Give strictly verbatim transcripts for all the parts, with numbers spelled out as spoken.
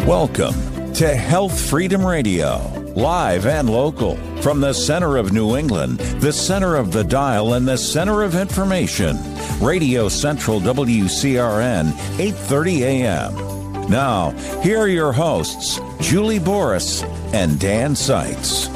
Welcome to Health Freedom Radio, live and local, from the center of New England, the center of the dial, and the center of information. Radio Central W C R N, eight thirty a.m. Now, here are your hosts, Julie Boris and Dan Seitz.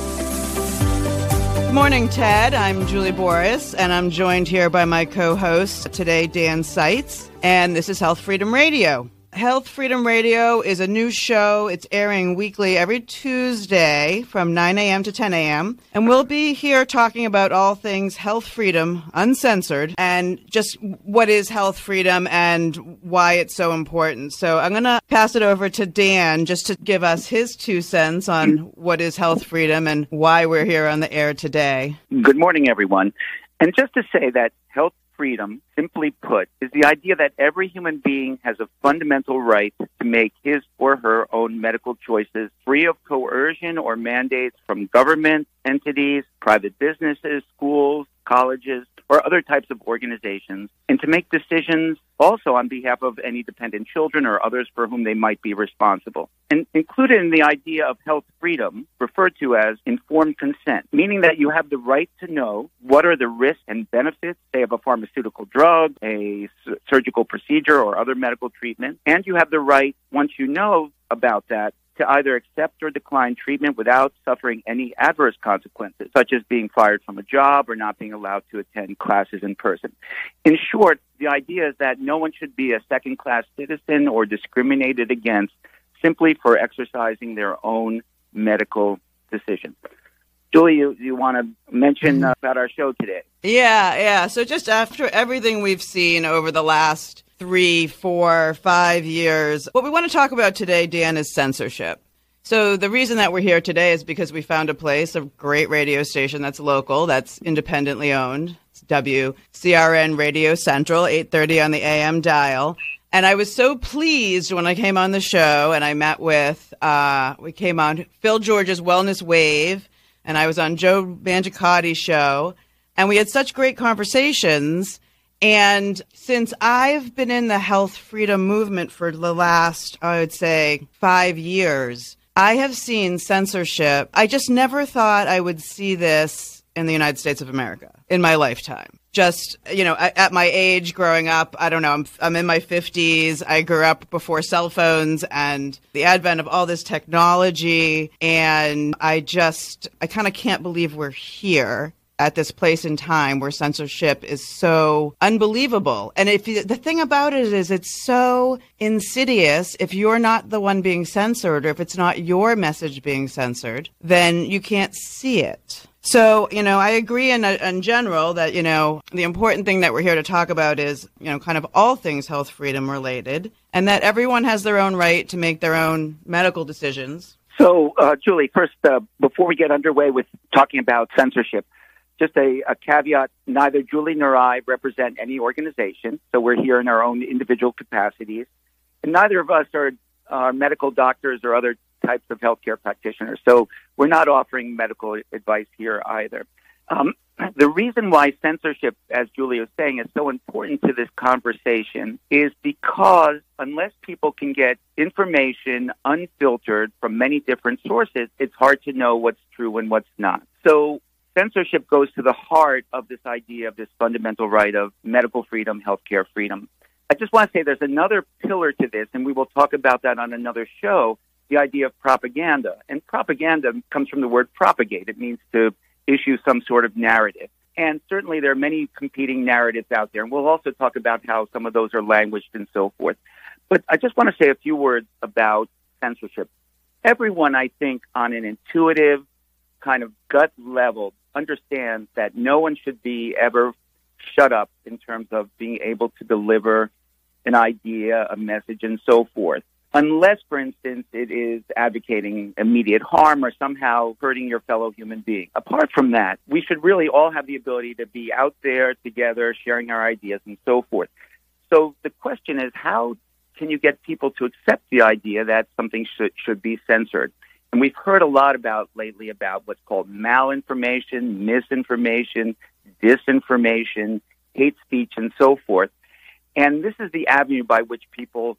Good morning, Ted. I'm Julie Boris, and I'm joined here by my co-host today, Dan Seitz, and this is Health Freedom Radio. Health Freedom Radio is a new show. It's airing weekly every Tuesday from nine a.m. to ten a.m. And we'll be here talking about all things health freedom, uncensored, and just what is health freedom and why it's so important. So I'm going to pass it over to Dan just to give us his two cents on what is health freedom and why we're here on the air today. Good morning, everyone. And just to say that health freedom, simply put, is the idea that every human being has a fundamental right to make his or her own medical choices free of coercion or mandates from government, entities, private businesses, schools, colleges, or other types of organizations, and to make decisions also on behalf of any dependent children or others for whom they might be responsible. And included in the idea of health freedom, referred to as informed consent, meaning that you have the right to know what are the risks and benefits, say, of a pharmaceutical drug, a surgical procedure, or other medical treatment, and you have the right, once you know about that, to either accept or decline treatment without suffering any adverse consequences, such as being fired from a job or not being allowed to attend classes in person. In short, the idea is that no one should be a second-class citizen or discriminated against simply for exercising their own medical decision. Julie, you, you want to mention uh, about our show today? Yeah, yeah. So just after everything we've seen over the last three, four, five years, what we want to talk about today, Dan, is censorship. So the reason that we're here today is because we found a place, a great radio station that's local, that's independently owned. It's W C R N Radio Central, eight thirty on the A M dial. And I was so pleased when I came on the show and I met with, uh, we came on Phil George's Wellness Wave, and I was on Joe Mangiacotti's show, and we had such great conversations. And since I've been in the health freedom movement for the last, I would say, five years, I have seen censorship. I just never thought I would see this in the United States of America in my lifetime. Just, you know, at my age growing up, I don't know, I'm, I'm in my fifties. I grew up before cell phones and the advent of all this technology. And I just, I kind of can't believe we're here at this place in time where censorship is so unbelievable. And if you, the thing about it is it's so insidious. If you're not the one being censored, or if it's not your message being censored, then you can't see it. So, you know, I agree in, in general that, you know, the important thing that we're here to talk about is, you know, kind of all things health freedom related, and that everyone has their own right to make their own medical decisions. So, uh, Julie, first, uh, before we get underway with talking about censorship, just a, a caveat, neither Julie nor I represent any organization, so we're here in our own individual capacities. And neither of us are, are medical doctors or other types of healthcare practitioners, so we're not offering medical advice here either. Um, the reason why censorship, as Julie was saying, is so important to this conversation is because unless people can get information unfiltered from many different sources, it's hard to know what's true and what's not. So censorship goes to the heart of this idea of this fundamental right of medical freedom, healthcare freedom. I just want to say there's another pillar to this, and we will talk about that on another show, the idea of propaganda. And propaganda comes from the word propagate. It means to issue some sort of narrative. And certainly there are many competing narratives out there, and we'll also talk about how some of those are languaged and so forth. But I just want to say a few words about censorship. Everyone, I think, on an intuitive kind of gut level understands that no one should be ever shut up in terms of being able to deliver an idea, a message, and so forth, unless, for instance, it is advocating immediate harm or somehow hurting your fellow human being. Apart from that, we should really all have the ability to be out there together, sharing our ideas and so forth. So the question is, how can you get people to accept the idea that something should, should be censored? And we've heard a lot about lately about what's called malinformation, misinformation, disinformation, hate speech, and so forth. And this is the avenue by which people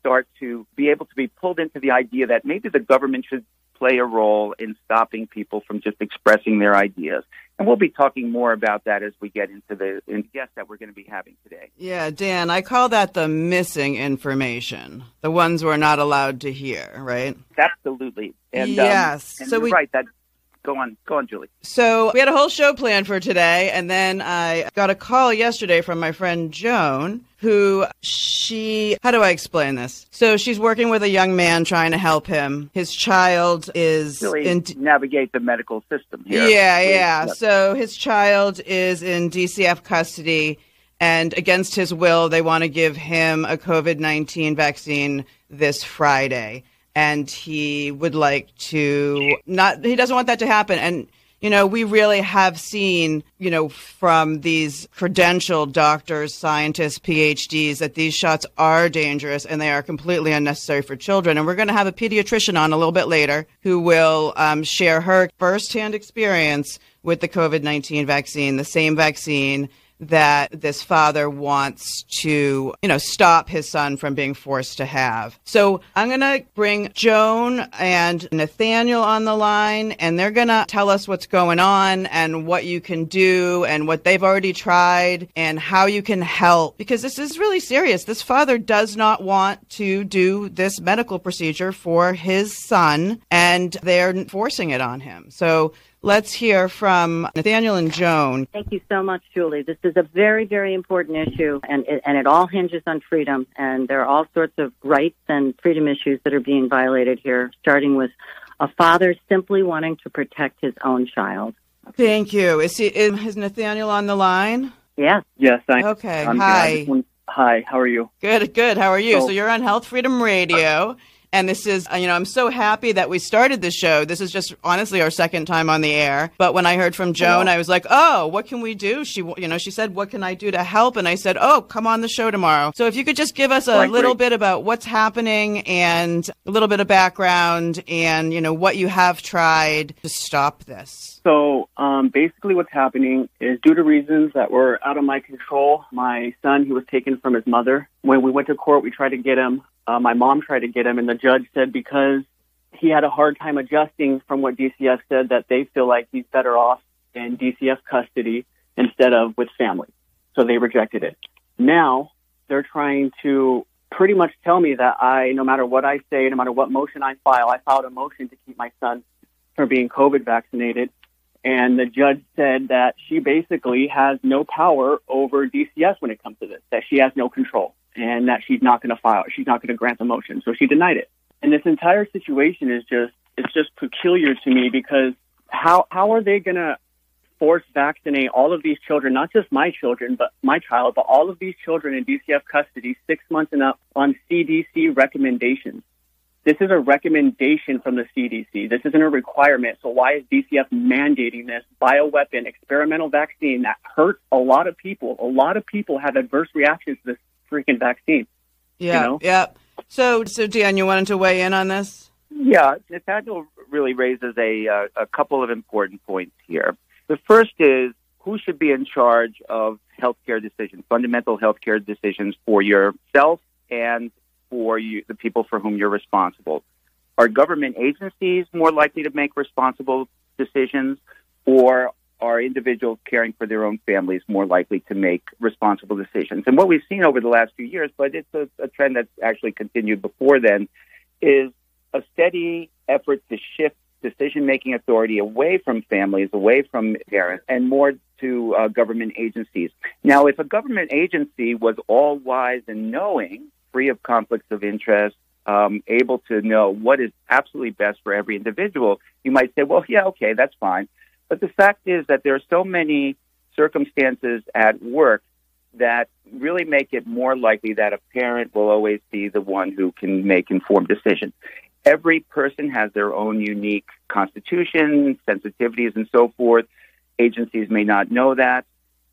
start to be able to be pulled into the idea that maybe the government should play a role in stopping people from just expressing their ideas. And we'll be talking more about that as we get into the in guests that we're going to be having today. Yeah, Dan, I call that the missing information, the ones we're not allowed to hear, right? Absolutely. And, yes. Um, and so you're we, right. That, go on. Go on, Julie. So we had a whole show planned for today, and then I got a call yesterday from my friend Joan, who she, how do I explain this? So she's working with a young man trying to help him. His child is really in navigate the medical system here. Yeah, yeah. So his child is in D C F custody, and against his will, they want to give him a COVID nineteen vaccine this Friday. And he would like to not, he doesn't want that to happen. And, you know, we really have seen, you know, from these credentialed doctors, scientists, P H Ds, that these shots are dangerous and they are completely unnecessary for children. And we're going to have a pediatrician on a little bit later who will um, share her firsthand experience with the COVID nineteen vaccine, the same vaccine that this father wants to, you know, stop his son from being forced to have. So I'm going to bring Joan and Nathaniel on the line, and they're going to tell us what's going on and what you can do and what they've already tried and how you can help, because this is really serious. This father does not want to do this medical procedure for his son, and they're forcing it on him. So let's hear from Nathaniel and Joan. Thank you so much, Julie. This is a very, very important issue, and it, and it all hinges on freedom. And there are all sorts of rights and freedom issues that are being violated here, starting with a father simply wanting to protect his own child. Thank you. Is, he, is Nathaniel on the line? Yes. Yes. I, okay. I'm Hi. Want, hi. How are you? Good, good. How are you? So, so you're on Health Freedom Radio. And this is, you know, I'm so happy that we started this show. This is just honestly our second time on the air. But when I heard from Joan, I was like, oh, what can we do? She, you know, she said, what can I do to help? And I said, oh, come on the show tomorrow. So if you could just give us a Quite little great. bit about what's happening and a little bit of background and, you know, what you have tried to stop this. So um, basically what's happening is, due to reasons that were out of my control, my son, he was taken from his mother. When we went to court, we tried to get him. Uh, my mom tried to get him, and the judge said because he had a hard time adjusting from what D C F said, that they feel like he's better off in D C F custody instead of with family. So they rejected it. Now they're trying to pretty much tell me that I, no matter what I say, no matter what motion I file, I filed a motion to keep my son from being COVID vaccinated. And the judge said that she basically has no power over D C S when it comes to this, that she has no control, and that she's not going to file, she's not going to grant the motion. So she denied it. And this entire situation is just, it's just peculiar to me, because how, how are they going to force vaccinate all of these children, not just my children, but my child, but all of these children in D C F custody, six months and up, on C D C recommendations? This is a recommendation from the C D C. This isn't a requirement. So why is D C F mandating this bioweapon experimental vaccine that hurts a lot of people? A lot of people have adverse reactions to this freaking vaccine. Yeah, you know? yeah. So, so Dan, you wanted to weigh in on this? Yeah, Nathaniel really raises a, uh, a couple of important points here. The first is, who should be in charge of healthcare decisions, fundamental healthcare decisions for yourself and for you, the people for whom you're responsible? Are government agencies more likely to make responsible decisions, or are individuals caring for their own families more likely to make responsible decisions? And what we've seen over the last few years, but it's a, a trend that's actually continued before then, is a steady effort to shift decision-making authority away from families, away from parents, and more to uh, government agencies. Now, if a government agency was all wise and knowing, free of conflicts of interest, um, able to know what is absolutely best for every individual, you might say, well, yeah, okay, that's fine. But the fact is that there are so many circumstances at work that really make it more likely that a parent will always be the one who can make informed decisions. Every person has their own unique constitution, sensitivities, and so forth. Agencies may not know that.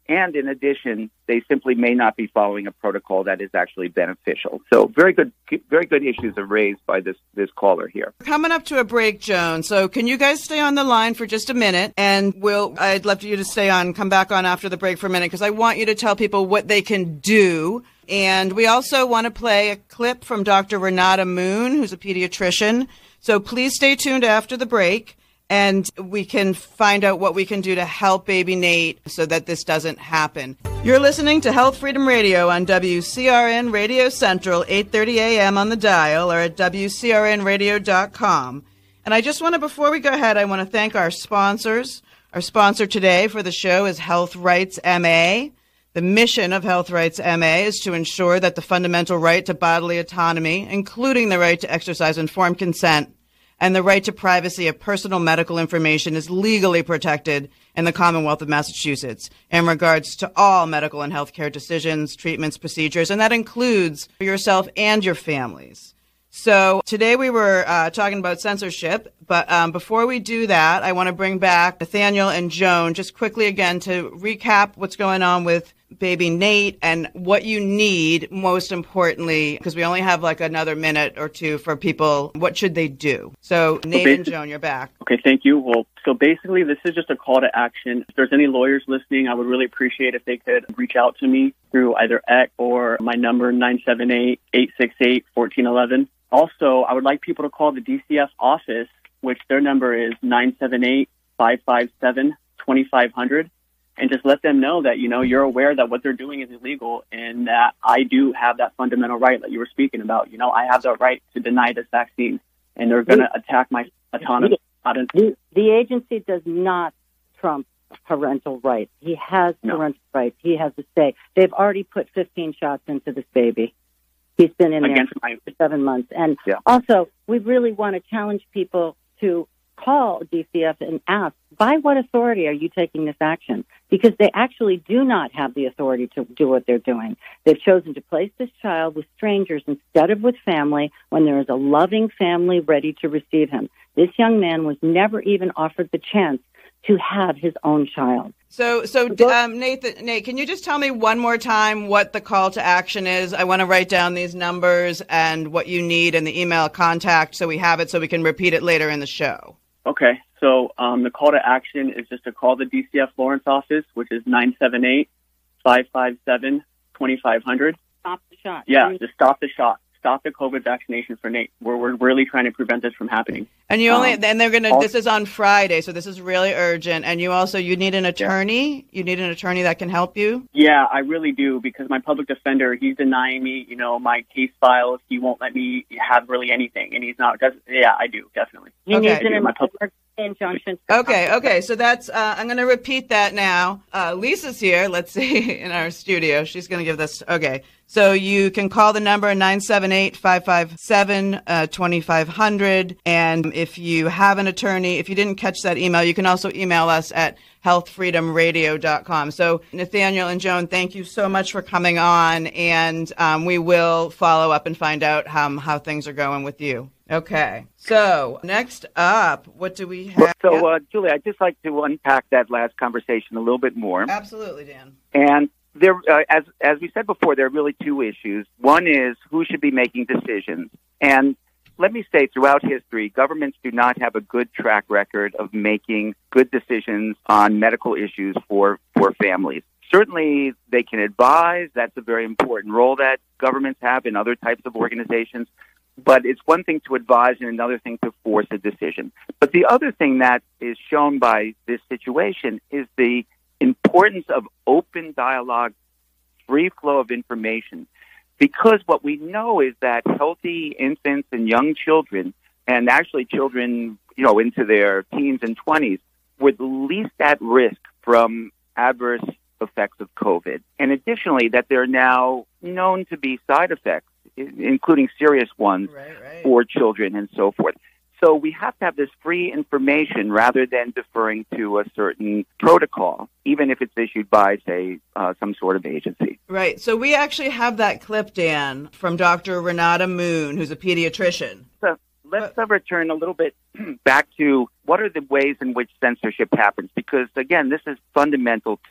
And in addition, they simply may not be following a protocol that is actually beneficial. So very good, very good issues are raised by this, this caller here. Coming up to a break, Joan. So can you guys stay on the line for just a minute? And we'll, I'd love for you to stay on, come back on after the break for a minute, because I want you to tell people what they can do. And we also want to play a clip from Doctor Renata Moon, who's a pediatrician. So please stay tuned after the break, and we can find out what we can do to help baby Nate so that this doesn't happen. You're listening to Health Freedom Radio on W C R N Radio Central, eight thirty a.m. on the dial, or at W C R N radio dot com. And I just want to, before we go ahead, I want to thank our sponsors. Our sponsor today for the show is Health Rights M A. The mission of Health Rights M A is to ensure that the fundamental right to bodily autonomy, including the right to exercise informed consent, and the right to privacy of personal medical information is legally protected in the Commonwealth of Massachusetts in regards to all medical and healthcare decisions, treatments, procedures, and that includes for yourself and your families. So today we were uh, talking about censorship, but um, before we do that, I want to bring back Nathaniel and Joan just quickly again to recap what's going on with baby Nate and what you need most importantly, because we only have like another minute or two for people. What should they do? So Nate and Joan, you're back. Okay, thank you. Well, so basically this is just a call to action. If there's any lawyers listening, I would really appreciate if they could reach out to me through either X or my number nine seven eight, eight six eight, one four one one. Also, I would like people to call the D C F office, which their number is nine seven eight, five five seven, two five zero zero, and just let them know that, you know, you're aware that what they're doing is illegal and that I do have that fundamental right that you were speaking about. You know, I have the right to deny this vaccine, and they're going to attack my autonomy. The, the agency does not trump parental rights. He has No. parental rights. He has a say. They've already put fifteen shots into this baby. He's been in Against there my- for seven months. And Yeah. also, we really want to challenge people to call D C F and ask, by what authority are you taking this action? Because they actually do not have the authority to do what they're doing. They've chosen to place this child with strangers instead of with family when there is a loving family ready to receive him. This young man was never even offered the chance to have his own child. So, so um, Nate, Nate, can you just tell me one more time what the call to action is? I want to write down these numbers and what you need and the email contact so we have it so we can repeat it later in the show. Okay, so um, the call to action is just to call the D C F Lawrence office, which is nine seven eight, five five seven, two five zero zero. Stop the shot. Yeah, just stop the shot. Stop the COVID vaccination for Nate. We're, we're really trying to prevent this from happening. And you only, Um, and they're going to, all- this is on Friday, so this is really urgent. And you also, you need an attorney. You need an attorney that can help you. Yeah, I really do, because my public defender, he's denying me, you know, my case files. He won't let me have really anything, and he's not. Does, yeah, I do, definitely. He Okay. needs an I do. My public- emergency injunction. Okay, okay. So that's, uh, I'm going to repeat that now. Uh, Lisa's here, let's see, in our studio. She's going to give this, okay. So you can call the number nine seven eight, five five seven, two five zero zero. And if you have an attorney, if you didn't catch that email, you can also email us at health freedom radio dot com. So Nathaniel and Joan, thank you so much for coming on. And um, we will follow up and find out how, how things are going with you. Okay. So next up, what do we have? So, uh, Julie, I'd just like to unpack that last conversation a little bit more. Absolutely, Dan. And there, uh, as as we said before, there are really two issues. One is who should be making decisions. And let me say, throughout history, governments do not have a good track record of making good decisions on medical issues for, for families. Certainly, they can advise. That's a very important role that governments have in other types of organizations. But it's one thing to advise and another thing to force a decision. But the other thing that is shown by this situation is the importance of open dialogue, free flow of information. Because what we know is that healthy infants and young children, and actually children, you know, into their teens and twenties, were the least at risk from adverse effects of COVID. And additionally, that there are now known to be side effects, including serious ones, Right, right. for children and so forth. So we have to have this free information rather than deferring to a certain protocol, even if it's issued by, say, uh, some sort of agency. Right. So we actually have that clip, Dan, from Doctor Renata Moon, who's a pediatrician. So let's uh, return a little bit back to what are the ways in which censorship happens, because, again, this is fundamental to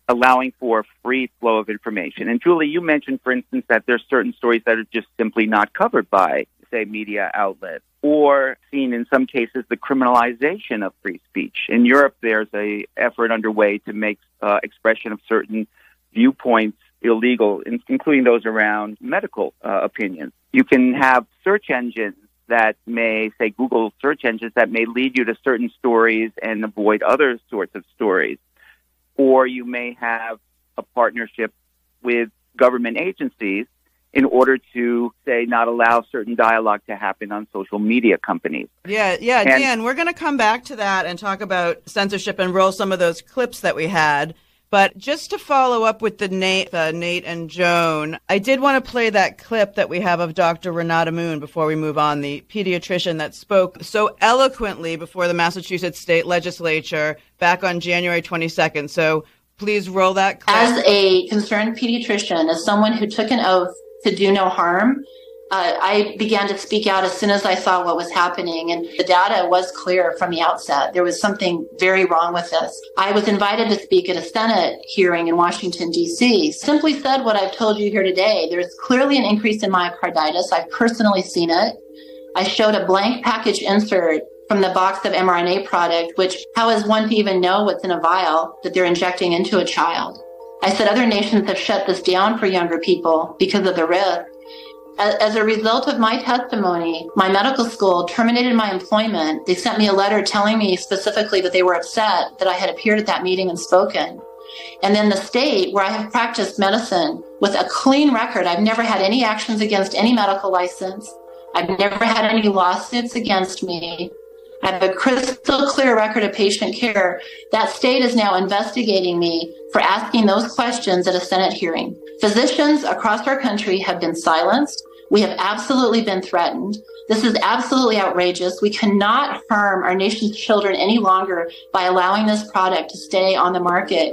allowing for a free flow of information. And Julie, you mentioned, for instance, that there's certain stories that are just simply not covered by, say, media outlets, or seen in some cases the criminalization of free speech. In Europe, there's a effort underway to make uh, expression of certain viewpoints illegal, in, including those around medical uh, opinions. You can have search engines that may, say, Google search engines that may lead you to certain stories and avoid other sorts of stories. Or you may have a partnership with government agencies in order to, say, not allow certain dialogue to happen on social media companies. Yeah, yeah, and, Dan, we're going to come back to that and talk about censorship and roll some of those clips that we had. But just to follow up with the Nate, uh, Nate and Joan, I did want to play that clip that we have of Doctor Renata Moon before we move on, the pediatrician that spoke so eloquently before the Massachusetts State Legislature back on January twenty-second. So please roll that clip. As a concerned pediatrician, as someone who took an oath to do no harm, Uh, I began to speak out as soon as I saw what was happening, and the data was clear from the outset. There was something very wrong with this. I was invited to speak at a Senate hearing in Washington, D C Simply said what I've told you here today. There's clearly an increase in myocarditis. I've personally seen it. I showed a blank package insert from the box of mRNA product, which how is one to even know what's in a vial that they're injecting into a child? I said other nations have shut this down for younger people because of the risk. As a result of my testimony, my medical school terminated my employment. They sent me a letter telling me specifically that they were upset that I had appeared at that meeting and spoken. And then the state, where I have practiced medicine with a clean record, I've never had any actions against any medical license. I've never had any lawsuits against me. I have a crystal clear record of patient care. That state is now investigating me for asking those questions at a Senate hearing. Physicians across our country have been silenced. We have absolutely been threatened. This is absolutely outrageous. We cannot harm our nation's children any longer by allowing this product to stay on the market.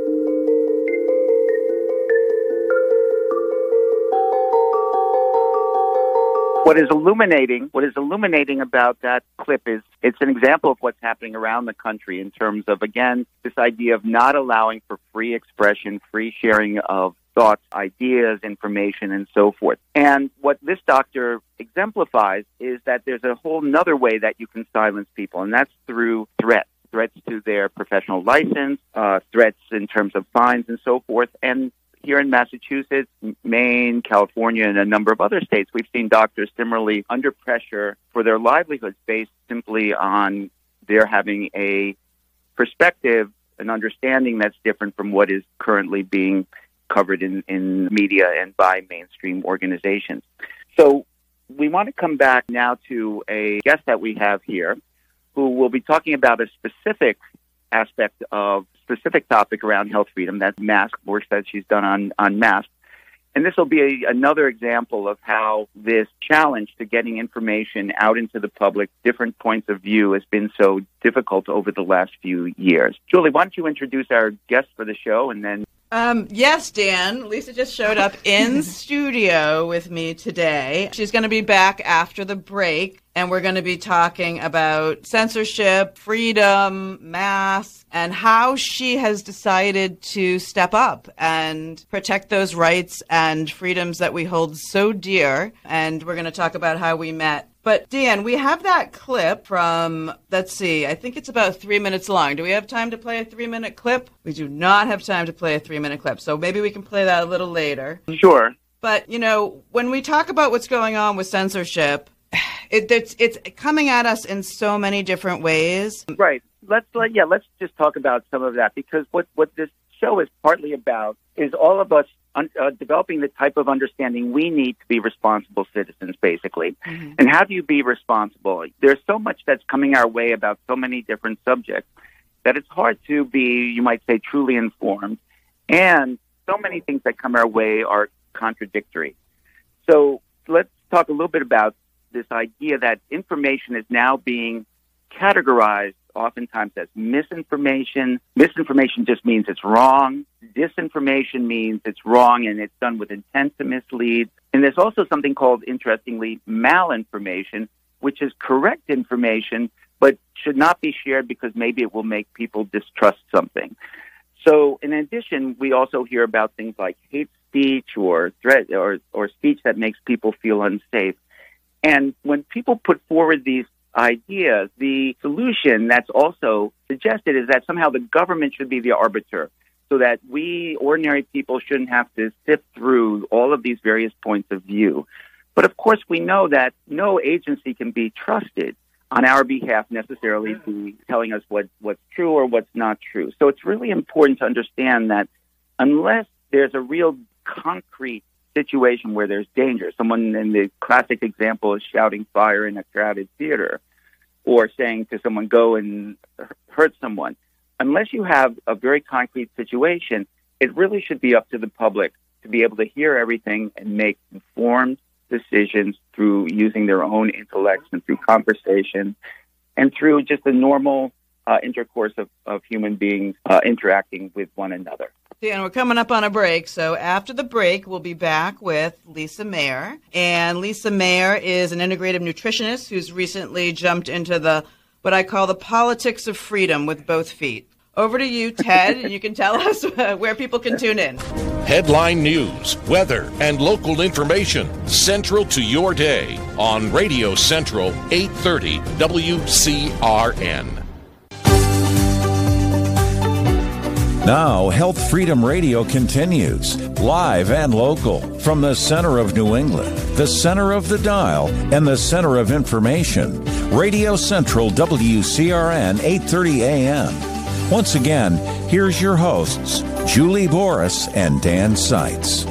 What is illuminating, what is illuminating about that clip is it's an example of what's happening around the country in terms of, again, this idea of not allowing for free expression, free sharing of thoughts, ideas, information, and so forth. And what this doctor exemplifies is that there's a whole nother way that you can silence people, and that's through threats. Threats to their professional license, uh, threats in terms of fines and so forth. And here in Massachusetts, Maine, California, and a number of other states, we've seen doctors similarly under pressure for their livelihoods based simply on their having a perspective, an understanding that's different from what is currently being covered in, in media and by mainstream organizations. So we want to come back now to a guest that we have here who will be talking about a specific aspect of specific topic around health freedom, that's mask work that she's done on, on masks. And this will be a, another example of how this challenge to getting information out into the public, different points of view, has been so difficult over the last few years. Julie, why don't you introduce our guest for the show and then... Um, yes, Dan. Lisa just showed up in studio with me today. She's going to be back after the break, and we're going to be talking about censorship, freedom, masks, and how she has decided to step up and protect those rights and freedoms that we hold so dear. And we're going to talk about how we met. But, Dan, we have that clip from, let's see, I think it's about three minutes long. Do we have time to play a three-minute clip? We do not have time to play a three-minute clip, so maybe we can play that a little later. Sure. But, you know, when we talk about what's going on with censorship, it, it's, it's coming at us in so many different ways. Right. Let's, let, yeah, let's just talk about some of that, because what, what this show is partly about is all of us Un, uh, developing the type of understanding we need to be responsible citizens, basically. Mm-hmm. And how do you be responsible? There's so much that's coming our way about so many different subjects that it's hard to be, you might say, truly informed. And so many things that come our way are contradictory. So let's talk a little bit about this idea that information is now being categorized oftentimes as misinformation. Misinformation just means it's wrong. Disinformation means it's wrong and it's done with intent to mislead. And there's also something called, interestingly, malinformation, which is correct information, but should not be shared because maybe it will make people distrust something. So in addition, we also hear about things like hate speech or threat or, or speech that makes people feel unsafe. And when people put forward these ideas, the solution that's also suggested is that somehow the government should be the arbiter, so that we ordinary people shouldn't have to sift through all of these various points of view. But of course, we know that no agency can be trusted on our behalf necessarily to telling us what, what's true or what's not true. So it's really important to understand that unless there's a real concrete situation where there's danger, someone in the classic example is shouting fire in a crowded theater or saying to someone, go and hurt someone. Unless you have a very concrete situation, it really should be up to the public to be able to hear everything and make informed decisions through using their own intellects and through conversation and through just the normal uh, intercourse of, of human beings uh, interacting with one another. Dan, we're coming up on a break, so after the break, we'll be back with Lisa Mayer. And Lisa Mayer is an integrative nutritionist who's recently jumped into the what I call the politics of freedom with both feet. Over to you, Ted, and you can tell us where people can tune in. Headline news, weather, and local information central to your day on Radio Central eight thirty W C R N. Now, Health Freedom Radio continues, live and local, from the center of New England, the center of the dial, and the center of information. Radio Central W C R N eight thirty A M. Once again, here's your hosts, Julie Boris and Dan Seitz.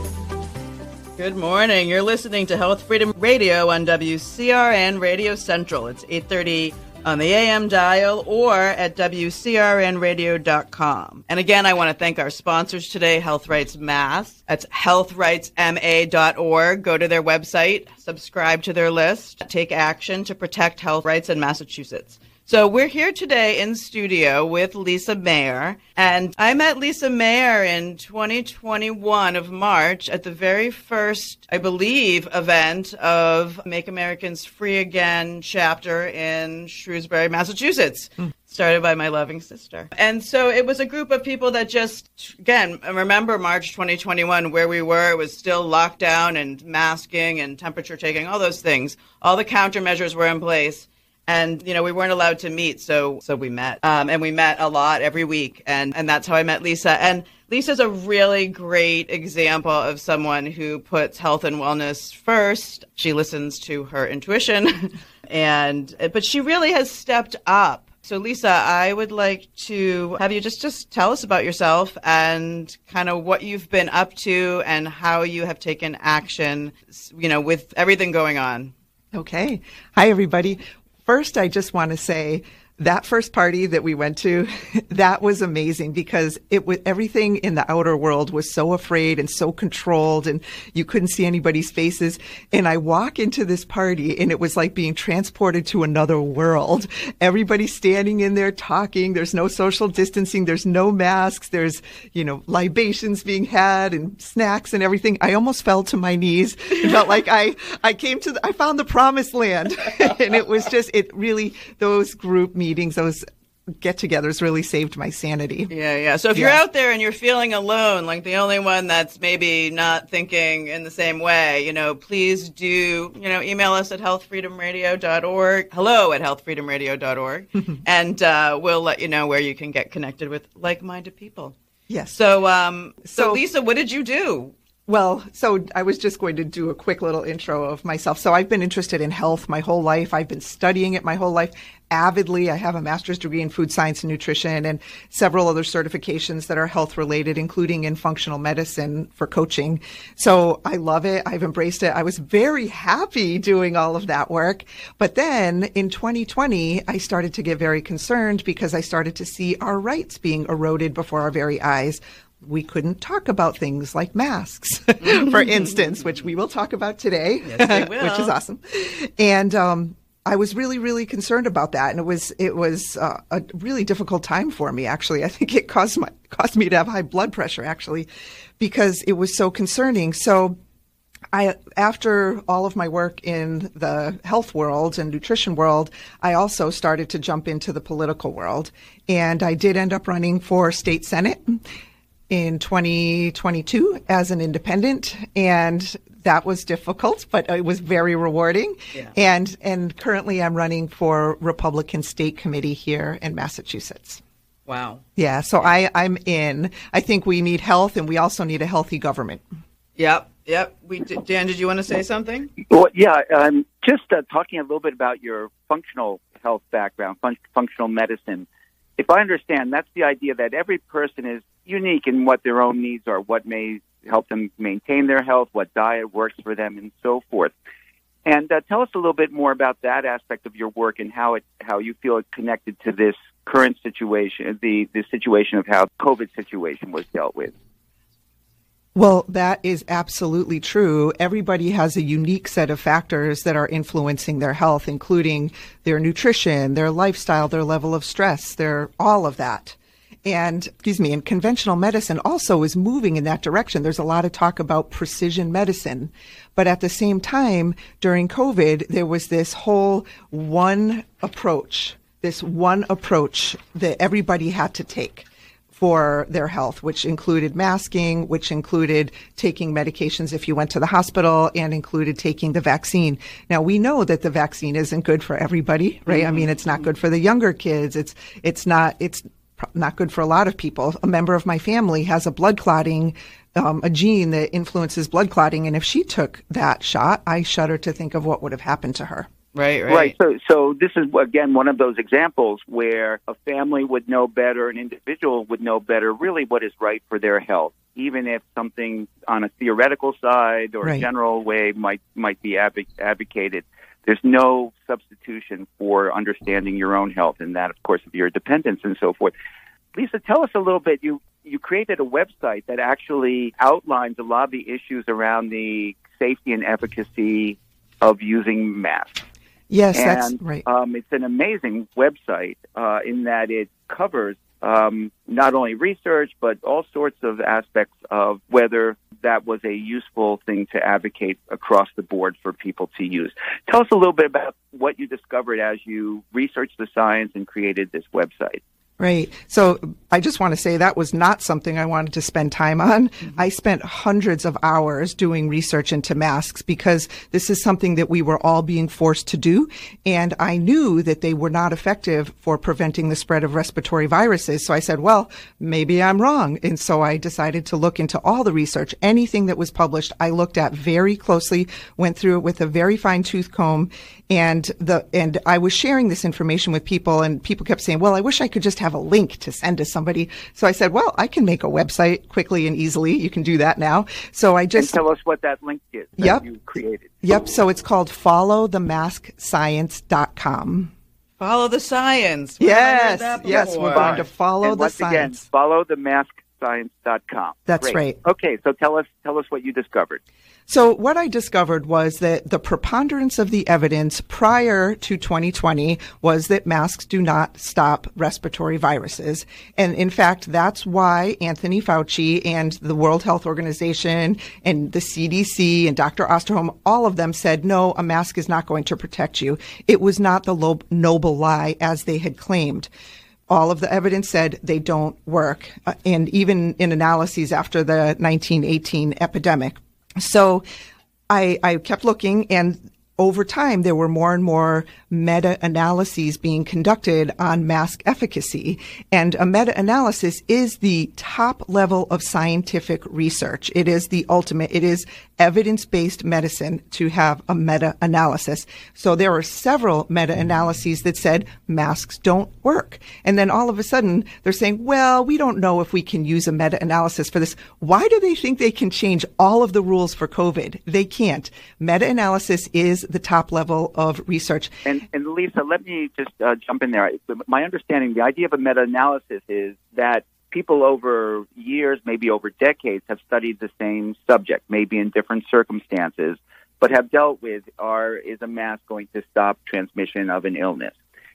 Good morning. You're listening to Health Freedom Radio on W C R N Radio Central. It's eight thirty on the A M dial or at W C R N radio dot com. And again, I want to thank our sponsors today, Health Rights Mass. That's health rights m a dot org. Go to their website, subscribe to their list, take action to protect health rights in Massachusetts. So we're here today in studio with Lisa Mayer, and I met Lisa Mayer in twenty twenty-one of March at the very first, I believe, event of Make Americans Free Again chapter in Shrewsbury, Massachusetts. Mm. Started by my loving sister. And so it was a group of people that just, again, remember March twenty twenty-one, where we were. It was still lockdown and masking and temperature taking, all those things. All the countermeasures were in place. And, you know, we weren't allowed to meet, so so we met. Um, and we met a lot every week. And, and that's how I met Lisa. And Lisa's a really great example of someone who puts health and wellness first. She listens to her intuition. and But she really has stepped up. So, Lisa, I would like to have you just, just tell us about yourself and kind of what you've been up to and how you have taken action, you know, with everything going on. Okay. Hi, everybody. First, I just want to say that first party that we went to, that was amazing because it was everything in the outer world was so afraid and so controlled and you couldn't see anybody's faces. And I walk into this party and it was like being transported to another world. Everybody's standing in there talking. There's no social distancing. There's no masks. There's, you know, libations being had and snacks and everything. I almost fell to my knees. It felt like I, I came to, the, I found the promised land. And it was just, it really, those group meetings meetings, those get-togethers really saved my sanity. Yeah, yeah. So if yeah. you're out there and you're feeling alone, like the only one that's maybe not thinking in the same way, you know, please do, you know, email us at health freedom radio dot org, hello at health freedom radio dot org, and uh, we'll let you know where you can get connected with like-minded people. Yes. So, um, so, so Lisa, what did you do? Well, so I was just going to do a quick little intro of myself. So I've been interested in health my whole life. I've been studying it my whole life avidly. I have a master's degree in food science and nutrition and several other certifications that are health related, including in functional medicine for coaching. So I love it. I've embraced it. I was very happy doing all of that work. But then in twenty twenty, I started to get very concerned because I started to see our rights being eroded before our very eyes. We couldn't talk about things like masks, for instance, which we will talk about today, yes, we will. Which is awesome. And um, I was really, really concerned about that. And it was it was uh, a really difficult time for me, actually. I think it caused my caused me to have high blood pressure, actually, because it was so concerning. So I, after all of my work in the health world and nutrition world, I also started to jump into the political world. And I did end up running for state senate in twenty twenty-two as an independent. And that was difficult, but it was very rewarding. Yeah. And, and currently I'm running for Republican State Committee here in Massachusetts. Wow. Yeah. So I, I'm in. I think we need health, and we also need a healthy government. Yep. Yep. We did. Dan, did you want to say something? Well, yeah. Um, just uh, talking a little bit about your functional health background, fun- functional medicine. If I understand, that's the idea that every person is unique in what their own needs are, what may help them maintain their health, what diet works for them, and so forth. And uh, tell us a little bit more about that aspect of your work and how it, how you feel it connected to this current situation, the, the situation of how COVID situation was dealt with. Well, that is absolutely true. Everybody has a unique set of factors that are influencing their health, including their nutrition, their lifestyle, their level of stress, their all of that. And, excuse me, and conventional medicine also is moving in that direction. There's a lot of talk about precision medicine. But at the same time, during COVID, there was this whole one approach, this one approach that everybody had to take for their health, which included masking, which included taking medications if you went to the hospital, and included taking the vaccine. Now, we know that the vaccine isn't good for everybody, right? Mm-hmm. I mean, it's not good for the younger kids. It's, it's not, it's not good for a lot of people. A member of my family has a blood clotting, um, a gene that influences blood clotting. And if she took that shot, I shudder to think of what would have happened to her. Right, right. Right. So, so this is, again, one of those examples where a family would know better, an individual would know better really what is right for their health, even if something on a theoretical side or right. a general way might, might be adv- advocated. There's no substitution for understanding your own health and that, of course, of your dependents and so forth. Lisa, tell us a little bit. You, you created a website that actually outlines a lot of the issues around the safety and efficacy of using masks. Yes, and, that's right. Um, it's an amazing website uh, in that it covers um, not only research, but all sorts of aspects of whether that was a useful thing to advocate across the board for people to use. Tell us a little bit about what you discovered as you researched the science and created this website. Right. So I just want to say that was not something I wanted to spend time on. Mm-hmm. I spent hundreds of hours doing research into masks because this is something that we were all being forced to do. And I knew that they were not effective for preventing the spread of respiratory viruses. So I said, well, maybe I'm wrong. And so I decided to look into all the research. Anything that was published, I looked at very closely, went through it with a very fine tooth comb. And the, and I was sharing this information with people, and people kept saying, well, I wish I could just have a link to send to somebody. So I said, well, I can make a website quickly and easily. You can do that now. So I just... And tell us what that link is that yep. you created. Yep. So it's called follow the mask science dot com. Follow the science. Yes. Yes. We're going to follow and the once science. Again, follow the mask science dot com. That's Great. right. Okay. So tell us, tell us what you discovered. So what I discovered was that the preponderance of the evidence prior to twenty twenty was that masks do not stop respiratory viruses. And in fact, that's why Anthony Fauci and the World Health Organization and the C D C and Doctor Osterholm, all of them said, no, a mask is not going to protect you. It was not the lo- noble lie as they had claimed. All of the evidence said they don't work, uh, and even in analyses after the nineteen eighteen epidemic. So I, I kept looking, and over time, there were more and more meta-analyses being conducted on mask efficacy. And a meta-analysis is the top level of scientific research. It is the ultimate. It is evidence-based medicine to have a meta-analysis. So there were several meta-analyses that said masks don't work. And then all of a sudden, they're saying, well, we don't know if we can use a meta-analysis for this. Why do they think they can change all of the rules for COVID? They can't. Meta-analysis is the top level of research. And, and Lisa, let me just uh, jump in there. My understanding, the idea of a meta-analysis is that people over years, maybe over decades, have studied the same subject, maybe in different circumstances, but have dealt with, are, is a mask going to stop transmission of an illness?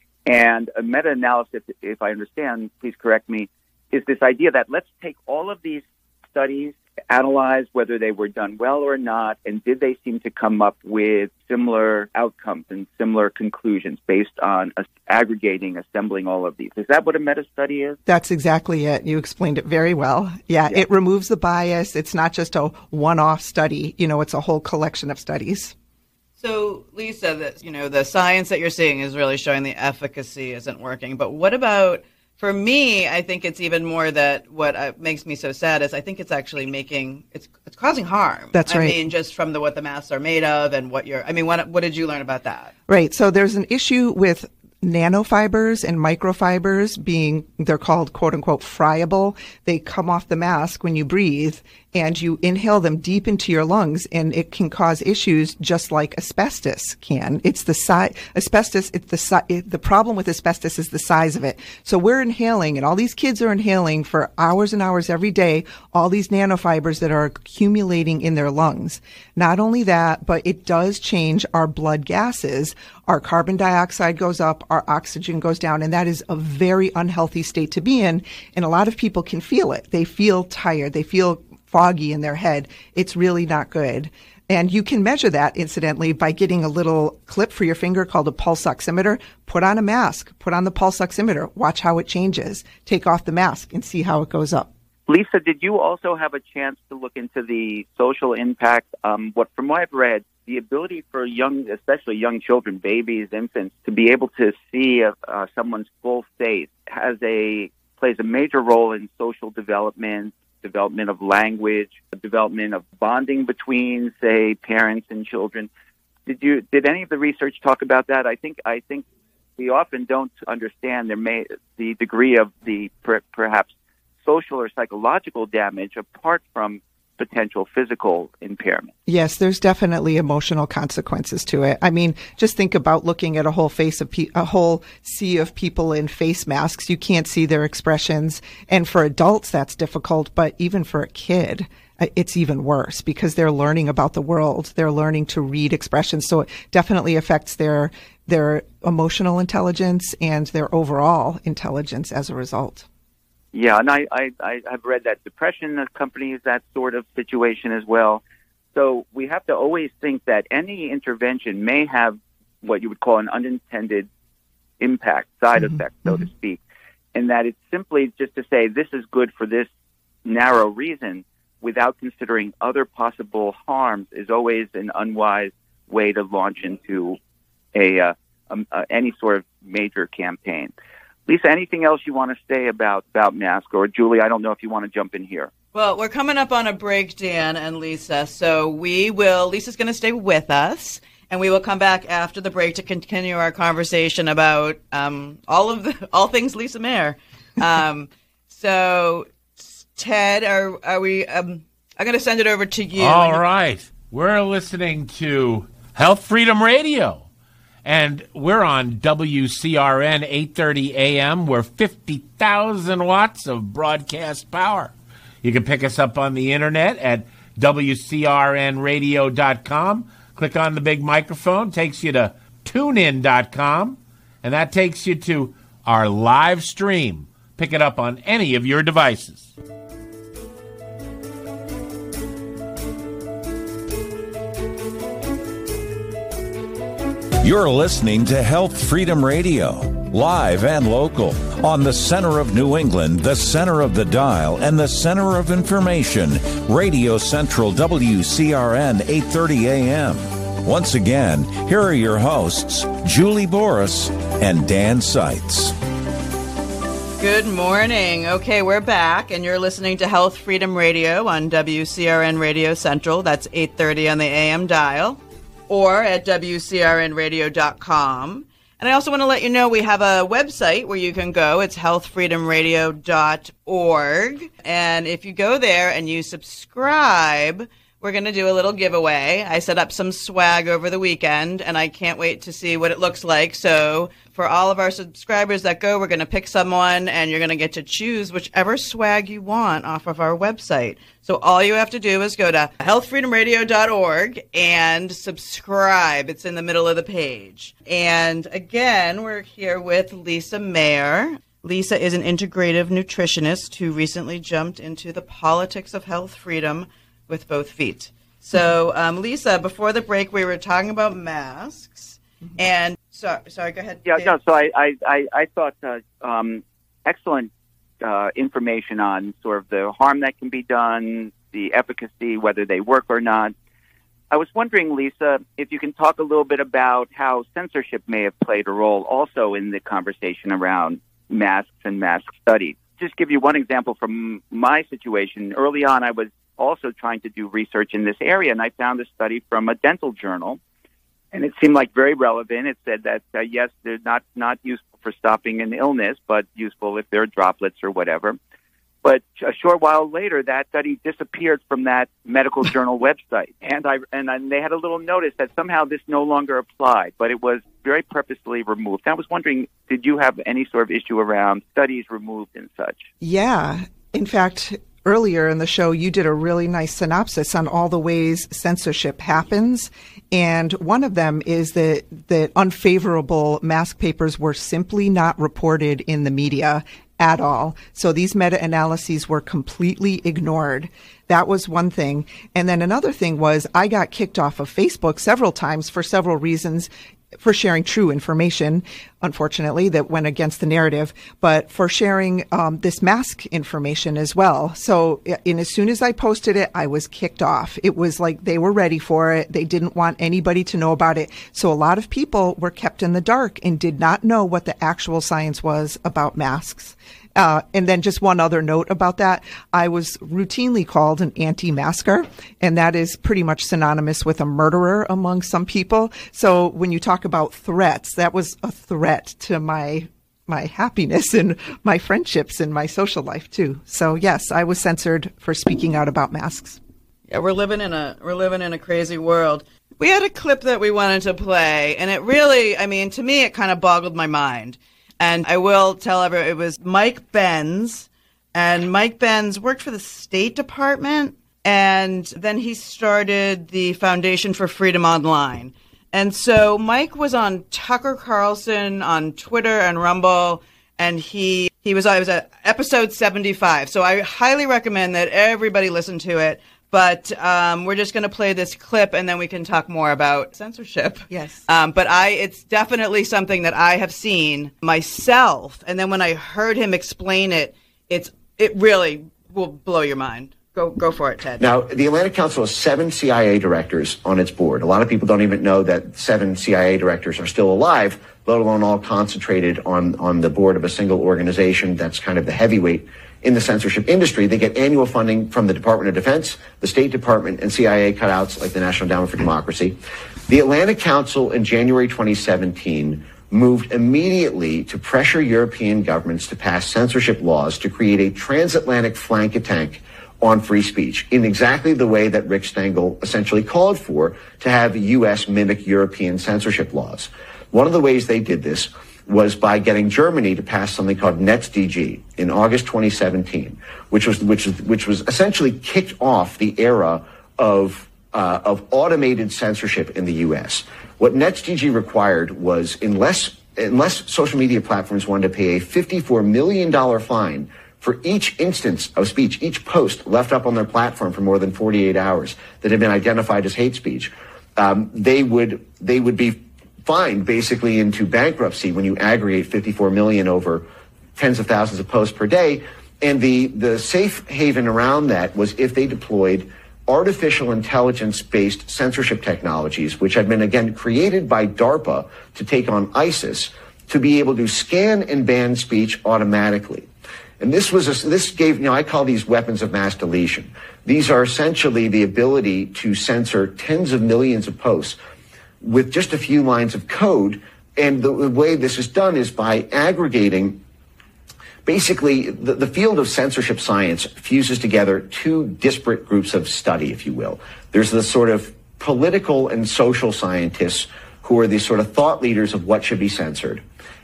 And a meta-analysis, if I understand, please correct me, is this idea that let's take all of these studies analyze whether they were done well or not, and did they seem to come up with similar outcomes and similar conclusions based on uh, aggregating, assembling all of these. Is that what a meta-study is? That's exactly it. You explained it very well. Yeah, yeah, it removes the bias. It's not just a one-off study. You know, it's a whole collection of studies. So, Lisa, the, you know, the science that you're seeing is really showing the efficacy isn't working. But what about, for me, I think it's even more that what uh, makes me so sad is I think it's actually making, it's it's causing harm. That's I right. I mean, just from the what the masks are made of and what you're, I mean, what what did you learn about that? Right. So there's an issue with nanofibers and microfibers being, they're called quote unquote friable. They come off the mask when you breathe and you inhale them deep into your lungs, and it can cause issues just like asbestos can. It's the size, asbestos, it's the si- it, the problem with asbestos is the size of it. So we're inhaling, and all these kids are inhaling for hours and hours every day, all these nanofibers that are accumulating in their lungs. Not only that, but it does change our blood gases. Our carbon dioxide goes up, our oxygen goes down, and that is a very unhealthy state to be in. And a lot of people can feel it. They feel tired. They feel foggy in their head. It's really not good. And you can measure that, incidentally, by getting a little clip for your finger called a pulse oximeter. Put on a mask. Put on the pulse oximeter. Watch how it changes. Take off the mask and see how it goes up. Lisa, did you also have a chance to look into the social impact? Um, what, from what I've read, the ability for young, especially young children, babies, infants, to be able to see uh, uh, someone's full face has a plays a major role in social development, development of language, development of bonding between, say, parents and children. Did you did any of the research talk about that? I think I think we often don't understand there may the degree of the per, perhaps social or psychological damage apart from potential physical impairment. Yes, there's definitely emotional consequences to it. I mean, just think about looking at a whole face of pe- a whole sea of people in face masks. You can't see their expressions. And for adults, that's difficult. But even for a kid, it's even worse because they're learning about the world. They're learning to read expressions. So it definitely affects their their emotional intelligence and their overall intelligence as a result. Yeah, and I, I, I have read that depression accompanies that sort of situation as well. So we have to always think that any intervention may have what you would call an unintended impact, side mm-hmm. effect, so mm-hmm. to speak, and that it's simply just to say this is good for this narrow reason without considering other possible harms is always an unwise way to launch into a, uh, um, uh, any sort of major campaign. Lisa, anything else you want to say about, about mask? Or Julie, I don't know if you want to jump in here. Well, we're coming up on a break, Dan and Lisa, so we will, Lisa's going to stay with us, and we will come back after the break to continue our conversation about um, all of the, all things Lisa Mayer. Um, so, Ted, are, are we, um, I'm going to send it over to you. All right. We're listening to Health Freedom Radio. And we're on W C R N eight thirty A M. We're fifty thousand watts of broadcast power. You can pick us up on the internet at W C R N radio dot com. Click on the big microphone, takes you to tune in dot com, and that takes you to our live stream. Pick it up on any of your devices. You're listening to Health Freedom Radio, live and local, on the center of New England, the center of the dial, and the center of information, Radio Central W C R N eight thirty A M. Once again, here are your hosts, Julie Boris and Dan Seitz. Good morning. Okay, we're back, and you're listening to Health Freedom Radio on W C R N Radio Central. That's eight thirty on the A M dial. Or at W C R N radio dot com. And I also want to let you know we have a website where you can go. It's health freedom radio dot org. And if you go there and you subscribe, we're going to do a little giveaway. I set up some swag over the weekend, and I can't wait to see what it looks like. So for all of our subscribers that go, we're going to pick someone, and you're going to get to choose whichever swag you want off of our website. So all you have to do is go to health freedom radio dot org and subscribe. It's in the middle of the page. And again, we're here with Lisa Mayer. Lisa is an integrative nutritionist who recently jumped into the politics of health freedom with both feet. So, um, Lisa, before the break, we were talking about masks. And so, sorry, go ahead. Yeah, Dave. no. So I, I, I, I thought uh, um, excellent uh, information on sort of the harm that can be done, the efficacy, whether they work or not. I was wondering, Lisa, if you can talk a little bit about how censorship may have played a role also in the conversation around masks and mask study. Just give you one example from my situation. Early on, I was also trying to do research in this area, and I found a study from a dental journal, and it seemed like very relevant. It said that, uh, yes, they're not, not useful for stopping an illness, but useful if there are droplets or whatever. But a short while later, that study disappeared from that medical journal website, and I and, and they had a little notice that somehow this no longer applied, but it was very purposely removed. I was wondering, did you have any sort of issue around studies removed and such? Yeah. In fact, earlier in the show, you did a really nice synopsis on all the ways censorship happens. And one of them is that, that unfavorable mask papers were simply not reported in the media at all. So these meta-analyses were completely ignored. That was one thing. And then another thing was I got kicked off of Facebook several times for several reasons, for sharing true information, unfortunately, that went against the narrative, but for sharing um, this mask information as well. So in, as soon as I posted it, I was kicked off. It was like they were ready for it. They didn't want anybody to know about it. So a lot of people were kept in the dark and did not know what the actual science was about masks. Uh, and then just one other note about that, I was routinely called an anti-masker, and that is pretty much synonymous with a murderer among some people. So when you talk about threats, that was a threat to my my happiness and my friendships and my social life too. So yes, I was censored for speaking out about masks. Yeah, we're living in a we're living in a crazy world. We had a clip that we wanted to play, and it really, I mean, to me, it kind of boggled my mind. And I will tell everyone, it was Mike Benz, and Mike Benz worked for the State Department, and then he started the Foundation for Freedom Online. And so Mike was on Tucker Carlson on Twitter and Rumble, and he he was, I was at episode seventy-five. So I highly recommend that everybody listen to it. But um, we're just going to play this clip, and then we can talk more about censorship. Yes. Um, but I, it's definitely something that I have seen myself. And then when I heard him explain it, it's it really will blow your mind. Go go for it, Ted. Now, the Atlantic Council has seven C I A directors on its board. A lot of people don't even know that seven C I A directors are still alive, let alone all concentrated on, on the board of a single organization that's kind of the heavyweight in the censorship industry. They get annual funding from the Department of Defense, the State Department, and C I A cutouts like the National Endowment for Democracy. The Atlantic Council in January twenty seventeen moved immediately to pressure European governments to pass censorship laws to create a transatlantic flank attack on free speech in exactly the way that Rick Stengel essentially called for to have the U S mimic European censorship laws. One of the ways they did this was by getting Germany to pass something called NetzDG in August twenty seventeen, which was which was which was essentially kicked off the era of uh, of automated censorship in the U S. What NetzDG required was unless unless social media platforms wanted to pay a fifty-four million dollars fine for each instance of speech, each post left up on their platform for more than forty-eight hours that had been identified as hate speech, um, they would they would be fined basically into bankruptcy when you aggregate fifty-four million over tens of thousands of posts per day. And the, the safe haven around that was if they deployed artificial intelligence-based censorship technologies, which had been, again, created by DARPA to take on ISIS, to be able to scan and ban speech automatically. And this was a, this gave, you know, I call these weapons of mass deletion. These are essentially the ability to censor tens of millions of posts with just a few lines of code. And the, the way this is done is by aggregating. Basically, the, the field of censorship science fuses together two disparate groups of study, if you will. There's the sort of political and social scientists who are the sort of thought leaders of what should be censored.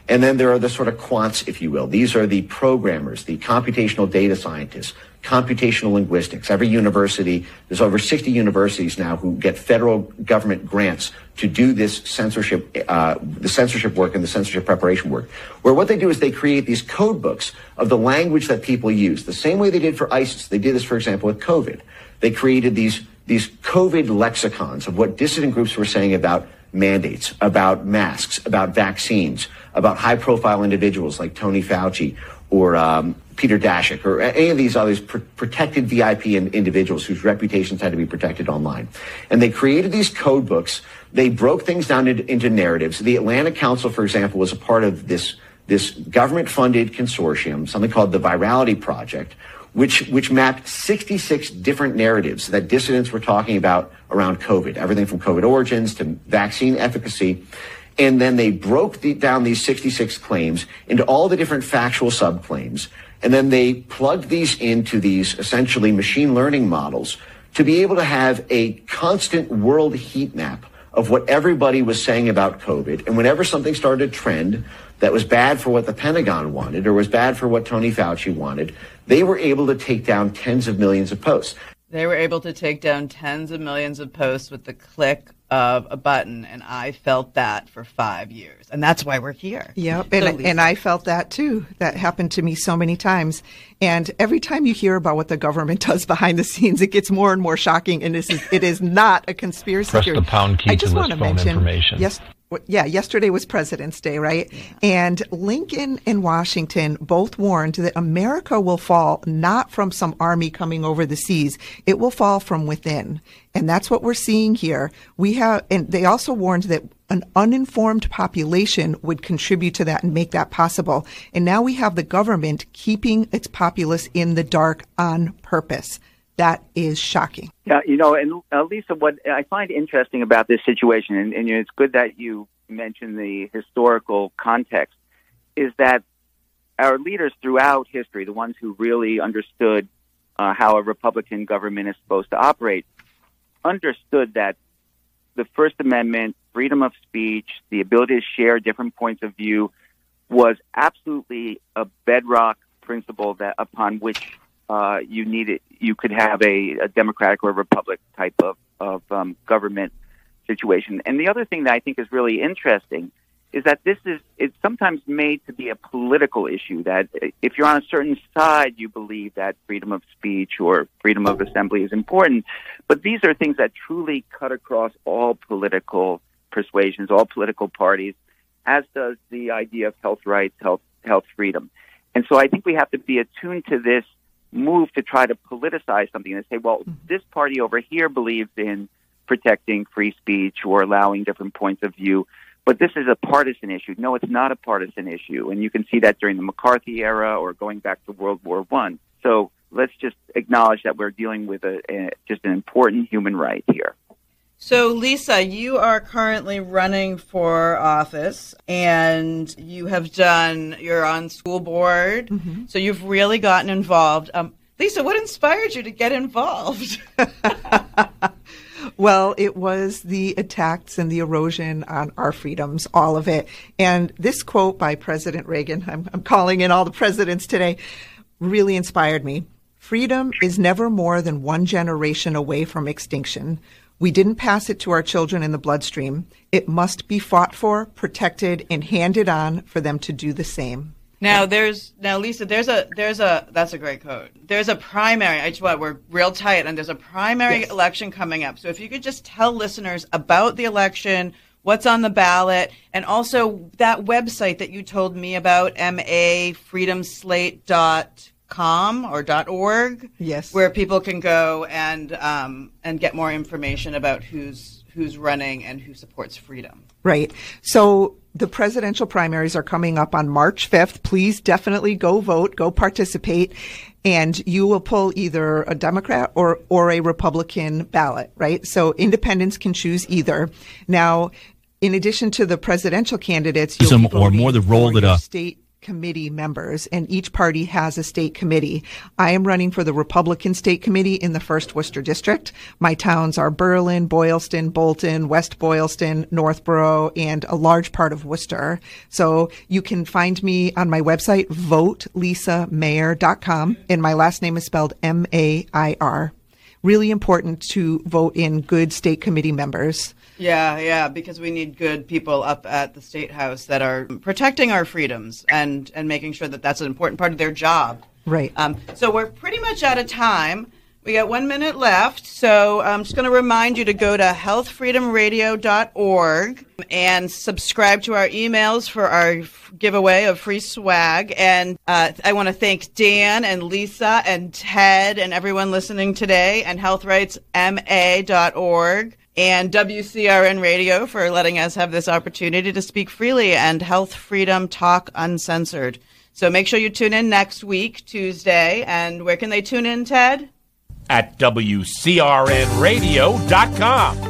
And then there are the sort of quants, if you will. These are the programmers, the computational data scientists, computational linguistics. Every university, there's over sixty universities now who get federal government grants to do this censorship, uh, the censorship work and the censorship preparation work, where what they do is they create these code books of the language that people use, the same way they did for ISIS. They did this, for example, with COVID. They created these, these COVID lexicons of what dissident groups were saying about mandates, about masks, about vaccines, about high-profile individuals like Tony Fauci or um, Peter Daszak, or any of these others pr- protected V I P in- individuals whose reputations had to be protected online. And they created these code books. They broke things down into, into narratives. The Atlantic Council, for example, was a part of this, this government-funded consortium, something called the Virality Project, which which mapped sixty-six different narratives that dissidents were talking about around COVID, everything from COVID origins to vaccine efficacy. And then they broke the, down these sixty-six claims into all the different factual subclaims. And then they plugged these into these essentially machine learning models to be able to have a constant world heat map of what everybody was saying about COVID. And whenever something started to trend that was bad for what the Pentagon wanted or was bad for what Tony Fauci wanted, they were able to take down tens of millions of posts. They were able to take down tens of millions of posts with the click of a button, and I felt that for five years. And that's why we're here. Yep, and, so, and I felt that too. That happened to me so many times. And every time you hear about what the government does behind the scenes, it gets more and more shocking, and this is, it is not a conspiracy Press theory. the pound key I to just list want to phone mention, information. Yes, yeah, yesterday was President's Day, right? Yeah. And Lincoln and Washington both warned that America will fall not from some army coming over the seas. It will fall from within. And that's what we're seeing here. We have, and they also warned that an uninformed population would contribute to that and make that possible. And now we have the government keeping its populace in the dark on purpose. That is shocking. Yeah, you know, and uh, Lisa, what I find interesting about this situation, and, and you know, it's good that you mentioned the historical context, is that our leaders throughout history, the ones who really understood uh, how a Republican government is supposed to operate, understood that the First Amendment, freedom of speech, the ability to share different points of view was absolutely a bedrock principle that upon which uh, you needed, you could have a, a democratic or republic type of, of um, government situation. And the other thing that I think is really interesting is that this is, it's sometimes made to be a political issue, that if you're on a certain side, you believe that freedom of speech or freedom of assembly is important. But these are things that truly cut across all political persuasions, all political parties, as does the idea of health rights, health, health freedom. And so I think we have to be attuned to this move to try to politicize something and say, well, this party over here believes in protecting free speech or allowing different points of view, but this is a partisan issue. No, it's not a partisan issue. And you can see that during the McCarthy era or going back to World War One. So let's just acknowledge that we're dealing with a, a just an important human right here. So, Lisa, you are currently running for office, and you have done, you're on school board, mm-hmm. so you've really gotten involved. Um, Lisa, what inspired you to get involved? Well, it was the attacks and the erosion on our freedoms, all of it. And this quote by President Reagan, I'm, I'm calling in all the presidents today, really inspired me. Freedom is never more than one generation away from extinction. We didn't pass it to our children in the bloodstream. It must be fought for, protected, and handed on for them to do the same. Now there's now Lisa, there's a there's a that's a great code. There's a primary. I just want we're real tight, and there's a primary yes. election coming up. So if you could just tell listeners about the election, what's on the ballot, and also that website that you told me about, m a freedom slate dot com or .org, yes, where people can go and um, and get more information about who's who's running and who supports freedom. Right. So the presidential primaries are coming up on March fifth. Please definitely go vote, go participate, and you will pull either a Democrat or, or a Republican ballot, right? So independents can choose either. Now, in addition to the presidential candidates, you'll Some be voting or more the role for that your a state committee members, and each party has a state committee. I am running for the Republican State Committee in the first Worcester District. My towns are Berlin, Boylston, Bolton, West Boylston, Northborough, and a large part of Worcester. So you can find me on my website, vote lisa mayer dot com, and my last name is spelled M A I R. Really important to vote in good state committee members. Yeah, yeah, because we need good people up at the State House that are protecting our freedoms and, and making sure that that's an important part of their job. Right. Um, so we're pretty much out of time. We got one minute left, so I'm just going to remind you to go to health freedom radio dot org and subscribe to our emails for our giveaway of free swag. And uh, I want to thank Dan and Lisa and Ted and everyone listening today, and health rights m a dot org. And W C R N Radio for letting us have this opportunity to speak freely and Health Freedom Talk Uncensored. So make sure you tune in next week, Tuesday. And where can they tune in, Ted? At W C R N radio dot com.